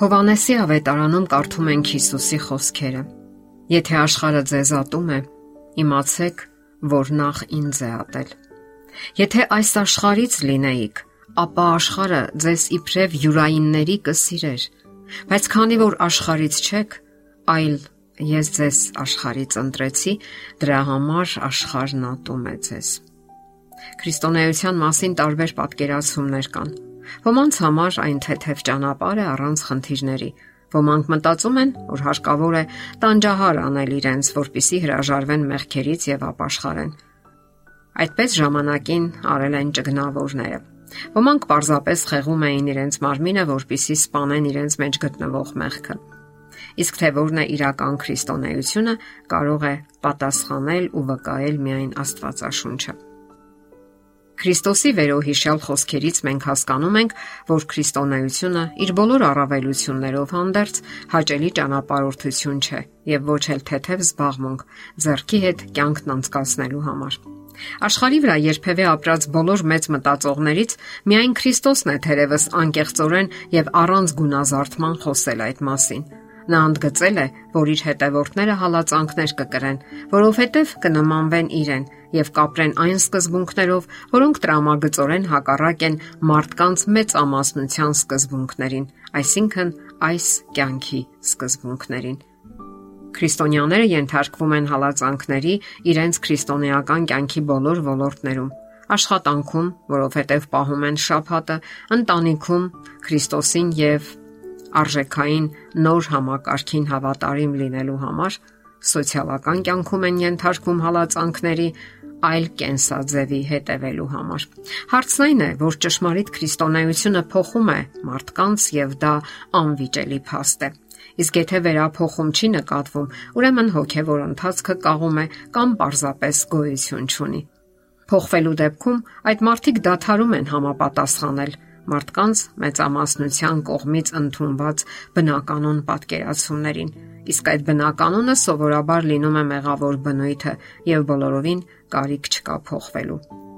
Հովհաննեսի ավետարանում կարդում ենք Հիսուսի խոսքերը. Եթե աշխարհը ձեզ ատում է, իմացեք, որ նախ ինձ է ատել։ Եթե այս աշխարհից լինեիք, ապա աշխարհը ձեզ իբրև յուրայինների կսիրեր, բայց քանի որ աշխարհից չեք, այլ ես ձեզ աշխարհից ընտրեցի, դրա համար աշխարհն ատում է ձեզ։ Քրիստոնեության մասին տարբեր պատկերացումներ կան։ Ոմանց համար այն թեթև ճանապարհ է առանց խնդիրների։ Ոմանք մտածում են, որ հարկավոր է տանջահար անել իրենց, որպիսի հրաժարվեն մեղքերից եւ ապաշխարեն։ Այդպես ժամանակին արել են ճգնավորները։ Ոմանք պարզապես խեղում էին իրենց մարմինը, որպիսի սպանեն իրենց մեջ գտնվող մեղքը։ Իսկ թե որն է իրական քրիստոնեությունը, կարող է պատասխանել ու վկայել միայն Աստվածաշունչը։ Քրիստոսի վերոհիշյալ խոսքերից մենք հասկանում ենք, որ քրիստոնեությունը իր բոլոր առավելություններով հանդերձ հաճելի ճանապարհորդություն չէ եւ ոչ էլ թեթև զբաղմունք ձեռքի հետ կյանքն անցկացնելու համար։ Աշխարհի վրա երբևէ ապրած բոլոր մեծ մտածողներից միայն Քրիստոսն է թերևս անկեղծորեն եւ առանց գունազարդման խոսել այդ մասին։ Նա ընդգծել է, որ իր հետևորդները հալածանքներ կկրեն, որովհետև կնմանվեն իրեն եւ կապրեն այն սկզբունքներով, որոնք տրամագծորեն հակառակ են մարդկանց մեծամասնության սկզբունքներին, այսինքն այս կյանքի սկզբունքներին։ Քրիստոնյաները ենթարկվում են հալածանքների իրենց քրիստոնեական կյանքի բոլոր ոլորտներում։ Աշխատանքում, որովհետև պահում են շաբաթը, ընտանիքում, Քրիստոսին եւ արժեքային նոր համակարգին հավատարիմ լինելու համար, սոցիալական կյանքում են ենթարկվում հալածանքների այլ կենսաձևի հետևելու համար։ Հարցն այն է, որ ճշմարիտ քրիստոնեությունը փոխում է մարդկանց եւ դա անվիճելի փաստ է։ Իսկ եթե վերափոխում չի նկատվում, ուրեմն հոգեվոր ընթացքը կաղում է կամ պարզապես գոյություն չունի։ Փոխվելու դեպքում այդ մարդիկ դադարում են համապատասխանել մարդկանց մեծամասնության կողմից ընդունված բնականոն պատկերացումներին, իսկ այդ բնականոնը սովորաբար լինում է մեղավոր բնույթը եւ բոլորովին կարիք չկա փոխվելու։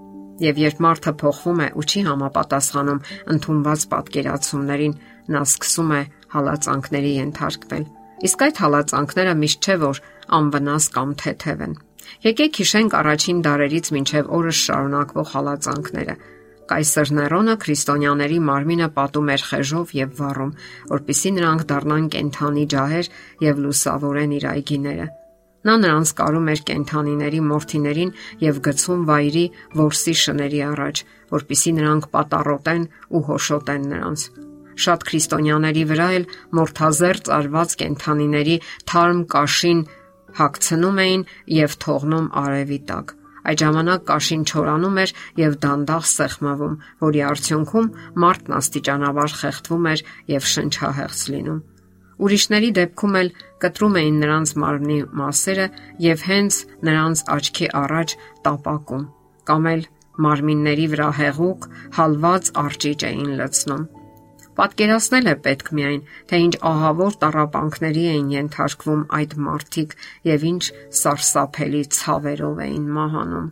Եվ երբ մարդը փոխվում է ու չի համապատասխանում ընդունված պատկերացումներին, նա սկսում է հալածանքների ենթարկվել։ Իսկ այդ հալածանքները միշտ չէ որ անվնաս կամ թեթև են։ Եկեք հիշենք առաջին դարերից մինչև օրս շարունակվող հալածանքները։ Կայսր Ներոնը քրիստոնյաների մարմինը պատում էր խեժով եւ վառում, որպիսի նրանք դառնան կենդանի ջահեր եւ լուսավորեն իր այգիները։ Նա նրանց կարում էր կենդանիների մորթիներին եւ գցում վայրի որսի շների առաջ, որպիսի նրանք պատառոտեն ու հոշոտեն նրանց։ Շատ քրիստոնյաների վրա էլ մորթազերծ արված կենդանիների թարմ կաշին հագցնում էին եւ թողնում արևի տակ։ Այդ ժամանակ կաշին չորանում էր եւ դանդաղ սեղմվում, որի արդյունքում մարդն աստիճանաբար խեղդվում էր եւ շնչահեղձ լինում։ Ուրիշների դեպքում էլ կտրում էին նրանց մարմնի մասերը եւ հենց նրանց աչքի առաջ տապակում, կամ էլ մարմինների վրա հեղուկ, հալված արճիճ էին լցնում։ Պատկերացնել է պետք միայն, թե ինչ ահավոր տառապանքների էին ենթարկվում այդ մարդիկ եւ ինչ սարսափելի ցավերով էին մահանում։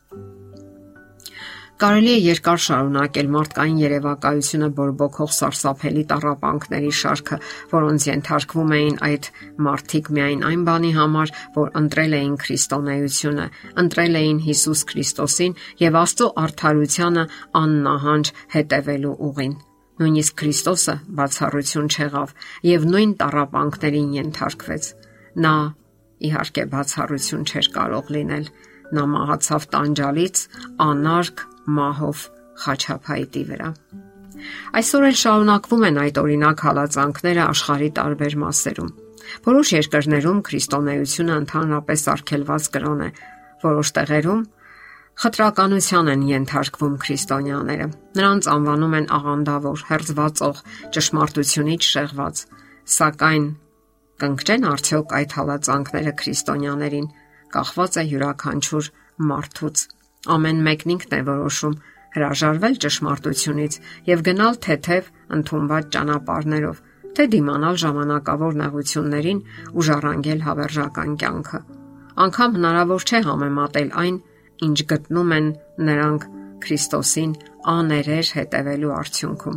Կարելի է երկար շարունակել մարդկային երևակայությունը բորբոքող սարսափելի տառապանքների շարքը, որոնց ենթարկվում էին այդ մարդիկ միայն այն բանի համար, որ ընտրել էին քրիստոնեությունը, ընտրել էին Հիսուս Քրիստոսին եւ Աստծո արդարությանը աննահանջ հետևելու ուղին։ Նույնիսկ Քրիստոսը բացառություն չեղավ եւ նույն տառապանքներին ենթարկվեց։ Նա իհարկե բացառություն չէր կարող լինել։ Նա մահացավ տանջալից անարգ մահով խաչափայտի վրա։ Այսօր էլ շարունակվում են այդ օրինակ հալածանքները աշխարհի տարբեր մասերում։ Որոշ երկրներում քրիստոնեությունը ընդհանրապես արգելված կրոն է, որոշ տեղերում խտրականության են ենթարկվում քրիստոնյաները։ Նրանց անվանում են աղանդավոր, հերձվածող, ճշմարտությունից շեղված, սակայն կընկճեն արդյոք այդ հալածանքները քրիստոնյաներին, կախված է յուրաքանչյուր մարդուց։ Ամեն մեկն ինքն է որոշում հրաժարվել ճշմարտությունից եւ գնալ թեթև ընդունված ճանապարհներով, թե դիմանալ ժամանակավոր նեղություններին ու ժառանգել հավերժական կյանքը։ Անկամ հնարավոր չէ համեմատել այն, ինչ գտնում են նրանք Քրիստոսին աներեր հետևելու արդյունքում։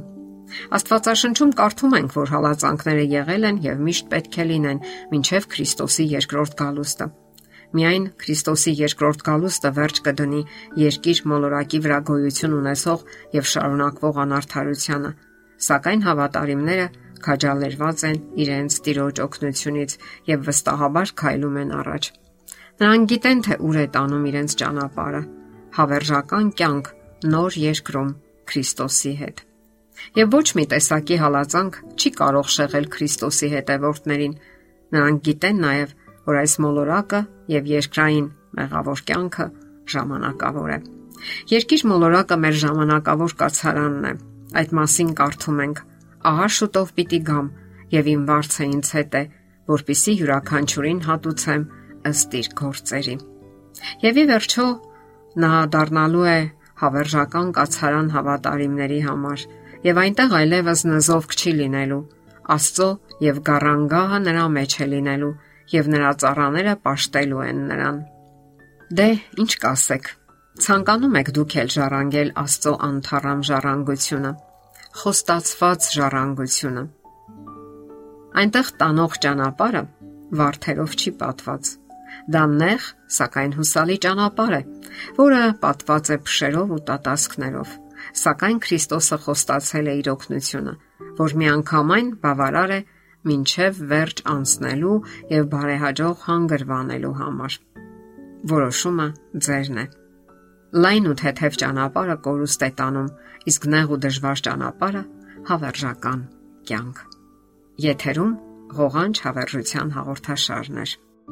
Աստվածաշնչում կարդում ենք, որ հալածանքները եղել են եւ միշտ պետք է լինեն մինչեւ Քրիստոսի երկրորդ գալուստը։ Միայն Քրիստոսի երկրորդ գալուստը վերջ կդնի երկիր մոլորակի վրա գոյություն ունեցող եւ շարունակվող անարդարությանը, սակայն հավատարիմները քաջալերված են իրենց Տիրոջ օգնությունից եւ վստահաբար քայլում են առաջ։ Նրանք գիտեն, թե ուր է տանում իրենց ճանապարհը՝ հավերժական կյանք նոր երկրում Քրիստոսի հետ։ Եվ ոչ մի տեսակի հալածանք չի կարող շեղել Քրիստոսի հետևորդներին։ Նրանք գիտեն նաև, որ այս մոլորակը եւ երկրային մեղավոր կյանքը ժամանակավոր է։ Երկիր մոլորակը մեր ժամանակավոր կացարանն է։ Այդ մասին կարդում ենք. ահա շուտով պիտի գամ եւ իմ վարձը ինձ հետ է, որպիսի յուրաքանչյուրին հատուցեմ ըստ իր գործերի։ Եվ ի վերջո նա դառնալու է հավերժական կացարան հավատարիմների համար, եւ այնտեղ այլևս նզովք չի լինելու։ Աստծո եւ գառանգահը նրա մեջ է լինելու եւ նրա ծառաները պաշտելու են նրան։ Դե, ինչ կասեք։ Ցանկանում եք դուք էլ ժառանգել Աստծո անթառամ ժառանգությունը, խոստացված ժառանգությունը։ Այնտեղ տանող ճանապարհը վարդերով չի պատված։ Դա նեղ, սակայն հուսալի ճանապարհ է, որը պատված է փշերով ու տատասկներով, սակայն Քրիստոսը խոստացել է իր օգնությունը, որ միանգամայն բավարար է մինչև վերջ անցնելու եւ բարեհաջող հանգրվանելու համար։ Որոշումը ձերն է։ Լայն ու թեթև ճանապարհը կորուստ է տանում, իսկ նեղ ու դժվար ճանապարհը հավերժական կյանք։ Եթերում ղողանջ հավերժության հաղորդաշարն է։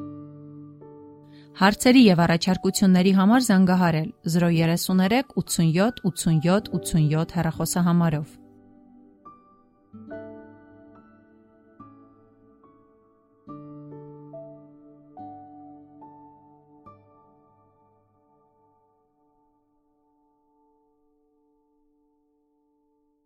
Հարցերի եւ առաջարկությունների համար զանգահարել 033 87 87 87 հեռախոսահամարով։